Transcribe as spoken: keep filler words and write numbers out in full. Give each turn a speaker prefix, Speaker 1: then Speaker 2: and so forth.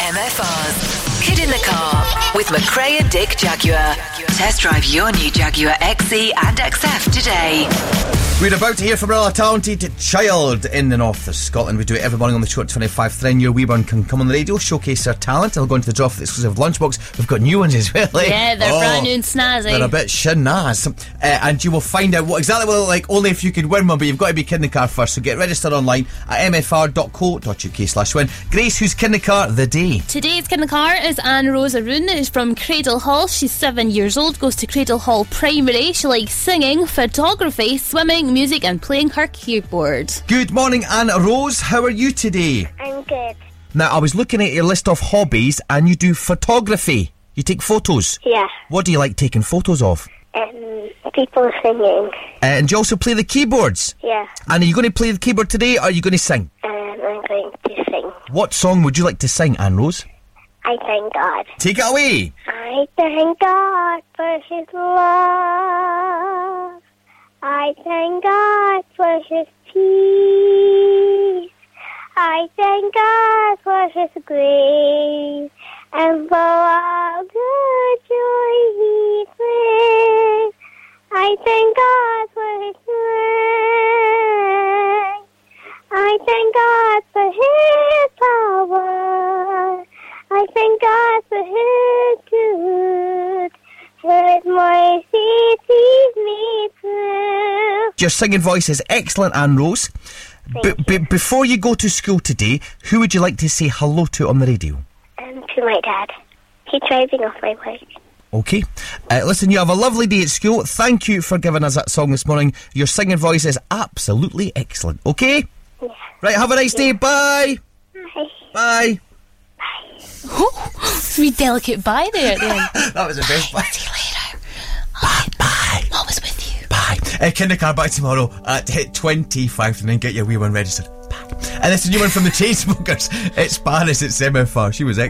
Speaker 1: M F R's Kid in the Car with McRae and Dick Jaguar. Test drive your new Jaguar X E and X F today.
Speaker 2: We're about to hear from another talented child in the north of Scotland. We do it every morning on the show at twenty-five. Then your wee one can come on the radio, showcase their talent. They'll go into the draw for the exclusive lunchbox. We've got new ones as well. Like,
Speaker 3: yeah, they're
Speaker 2: oh,
Speaker 3: brand new and snazzy.
Speaker 2: They're a bit shenaz. Uh, and you will find out what exactly what they look like only if you could win one, but you've got to be Kid in the Car first. So get registered online at m f r dot co dot u k slash win. Grace, who's Kid in the Car the day?
Speaker 3: Today's Kid in the Car is Anne Rose Arun, who's from Cradle Hall. She's seven years old, goes to Cradle Hall Primary. She likes singing, photography, swimming, music and playing her keyboard.
Speaker 2: Good morning, Anne Rose. How are you today?
Speaker 4: I'm good.
Speaker 2: Now, I was looking at your list of hobbies and you do photography. You take photos?
Speaker 4: Yeah.
Speaker 2: What do you like taking photos of?
Speaker 4: Um, people singing.
Speaker 2: Uh, and do you also play the keyboards?
Speaker 4: Yeah.
Speaker 2: And are you going to play the keyboard today or are you going to sing?
Speaker 4: Um, I'm going to sing.
Speaker 2: What song would you like to sing, Anne Rose?
Speaker 4: I thank God.
Speaker 2: Take it away.
Speaker 4: I thank God for His love. I thank God for His peace. I thank God for His grace and for all the joy He brings. I thank God for His strength. I thank God for His power. I thank God for His good. His mercy sees me through.
Speaker 2: Your singing voice is excellent, Anne Rose. B- b- before you go to school today, who would you like to say hello to on the radio?
Speaker 4: Um, to my dad. He's driving off my bike.
Speaker 2: Okay. Uh, listen, you have a lovely day at school. Thank you for giving us that song this morning. Your singing voice is absolutely excellent. Okay?
Speaker 4: Yeah.
Speaker 2: Right, have a nice day. Bye.
Speaker 4: Bye.
Speaker 2: Bye.
Speaker 3: Oh, sweet delicate bye there at the end.
Speaker 2: That was the best bye.
Speaker 3: See you later.
Speaker 2: Bye. Bye.
Speaker 3: Mom was with you.
Speaker 2: Bye. Uh, Kid in the Car back tomorrow at twenty-five and then get your wee one registered. Bye. And this is a new one from the Chainsmokers. It's Paris at M F R. She was excellent.